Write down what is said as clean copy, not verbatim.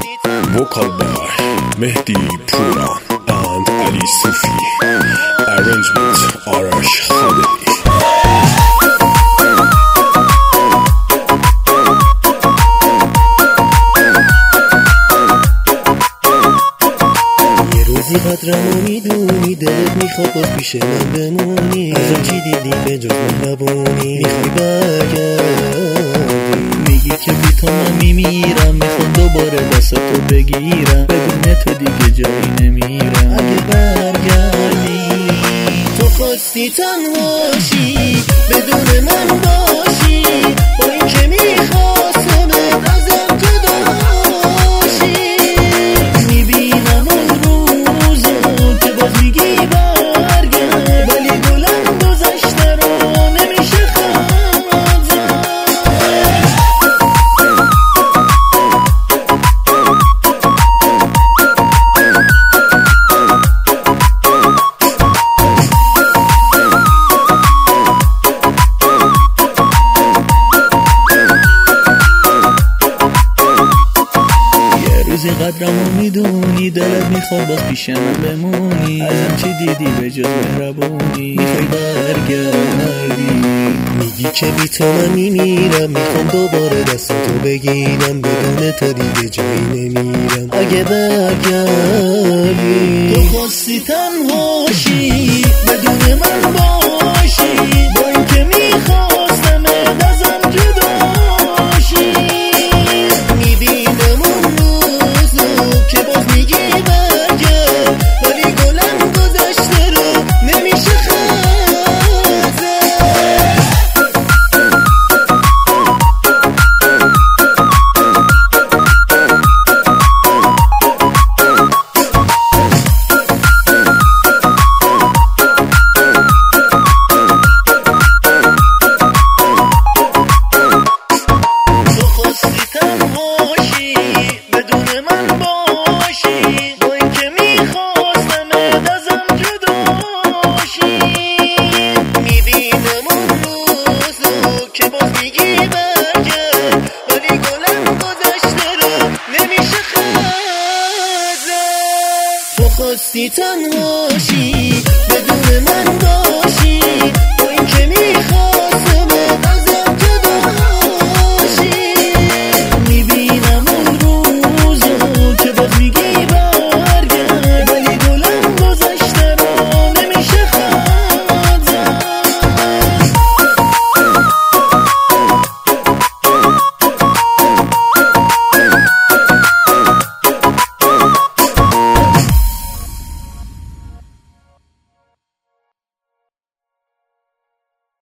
Vocal by Mehdi Pura and Ali Sufi. Arrangement Arash Khaderi. روزی قدرمو میدونی، دلت میخواد باز پیش من بمونی. ازم چی دیدی به جز مهربونی؟ میخوای برگردی، میگی که بی تو من میمیرم، میخواد دوباره دستتو بگیرم، بدون تو دیگه جایی نمیرم. اگه برگردی تو خواستی تنهاشی، بدون من باشی، با این که میخواستم ازم جدا باشی. میبینم اون روزو که باز میگی برگرد، ولی گلم گذشته رو نمیشه خواست. روزی قدرمو میدونی، دلت میخواد باز پیش من بمونی. ازم چی دیدی به جز مهربونی؟ میخوای برگردی، میگی که بی تو من میمیرم، میخوام دوباره دستتو بگیرم، بدون تو دیگه جایی نمیرم. اگه برگردی تو خواستی تنهاشی، بدون من باشی، با این که میخواستم ازم جدا باشی. میبینم اون روزو که باز میگی برگرد، ولی گلم گذشته رو نمیشه خواستی تنهاشی.